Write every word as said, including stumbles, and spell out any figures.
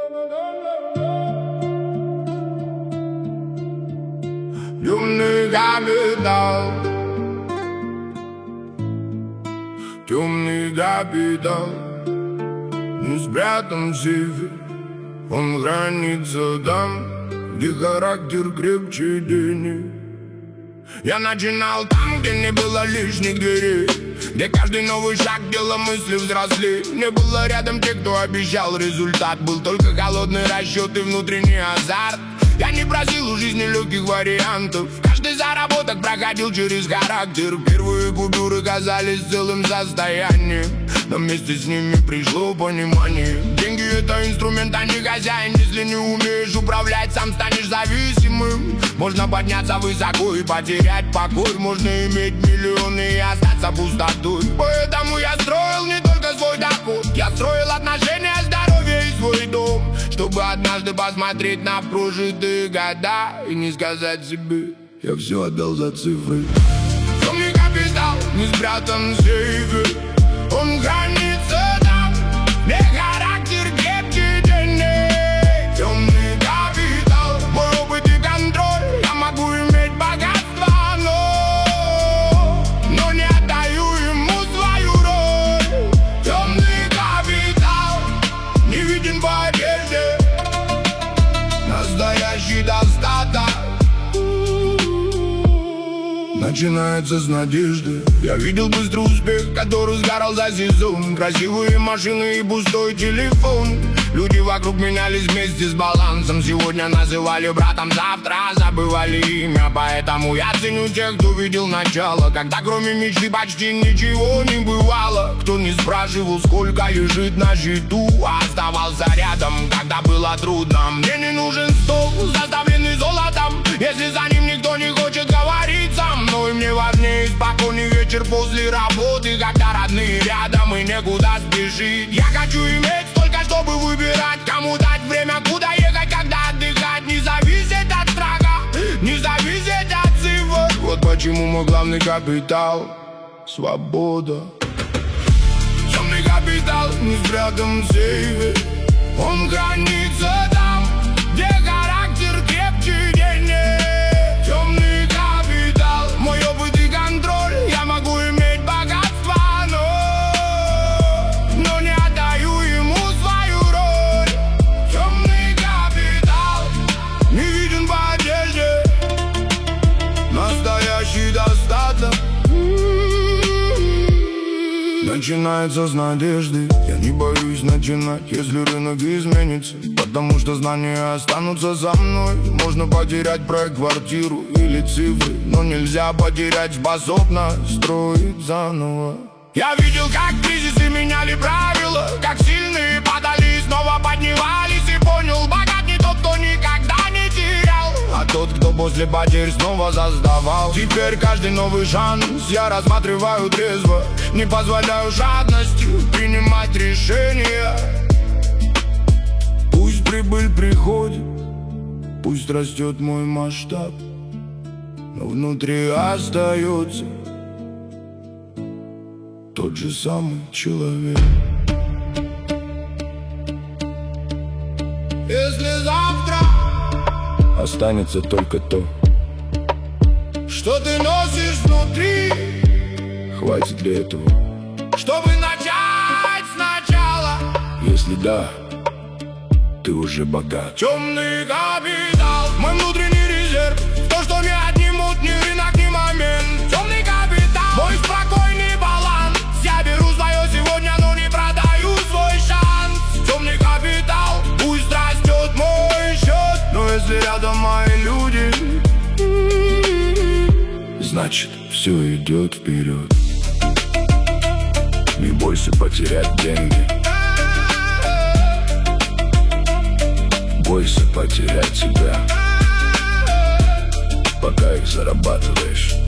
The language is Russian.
Темный капитал, темный капитал, не спрятан в сейфе, он хранится там, где характер крепче денег. Я начинал там, где не было лишних дверей, где каждый новый шаг делал мысли взрослей. Не было рядом тех, кто обещал результат, был только холодный расчет и внутренний азарт. Я не просил у жизни легких вариантов, каждый заработок проходил через характер. Первые купюры казались целым состоянием, но вместе с ними пришло понимание. Деньги — это инструмент, а не хозяин. Если не умеешь управлять, сам станешь зависимым. Можно подняться высоко и потерять покой, можно иметь миллионы и остаться пустотой. Поэтому я строил не только свой доход, я строил отношения, здоровье и свой дом, чтобы однажды посмотреть на прожитые года и не сказать себе: я все отдал за цифры. Темный капитал не спрятан в сейфе, он хранится там, где характер крепче денег. Темный капитал, мой опыт и контроль, я могу иметь богатство, но, но не отдаю ему свою роль. Темный капитал не виден по одежде, настоящий достаток начинается с надежды. Я видел быстрый успех, который сгорал за сезон. Красивые машины и пустой телефон. Люди вокруг менялись вместе с балансом. Сегодня называли братом, завтра забывали имя. Поэтому я ценю тех, кто видел начало, когда кроме мечты почти ничего не бывало. Кто не спрашивал, сколько лежит на счету, а оставался рядом, когда было трудно. Мне не нужен стол, заставленный золотом, если за ним никто не хочет говорить со мной. Мне важнее спокойный вечер после работы, когда родные рядом и некуда спешить. Я хочу иметь столько, чтобы выбирать, кому дать время, куда ехать, когда отдыхать. Не зависеть от страха, не зависеть от цифр. Вот почему мой главный капитал — свобода. Темный капитал не спрятан в сейфе, он хранится там, где характер крепче денег. Темный капитал, мой опыт и контроль, я могу иметь богатство, но, но не отдаю ему свою роль. Темный капитал не виден по одежде, настоящий достаток начинается с надежды. Я не боюсь начинать, если рынок изменится, потому что знания останутся за мной. Можно потерять проект, квартиру или цифры, но нельзя потерять способность строить заново. Я видел, как кризисы меняли правила, как сильные падали и снова поднимались, и понял, богат не тот, кто никогда не терял, а тот, кто после потерь снова создавал. Теперь каждый новый шанс я рассматриваю трезво, не позволяю жадностью принимать решения. Пусть прибыль приходит, пусть растет мой масштаб, но внутри остается тот же самый человек. Если завтра останется только то, что ты носишь внутри, хватит для этого, чтобы начать сначала. Если да, ты уже богат. Темный капитал, мой внутренний резерв, то, что не отнимут ни рынок, ни момент. Темный капитал, мой спокойный баланс, я беру свое сегодня, но не продаю свой шанс. Темный капитал, пусть растет мой счет, но если рядом мои люди, значит все идет вперед. Не бойся потерять деньги, бойся потерять себя, пока их зарабатываешь.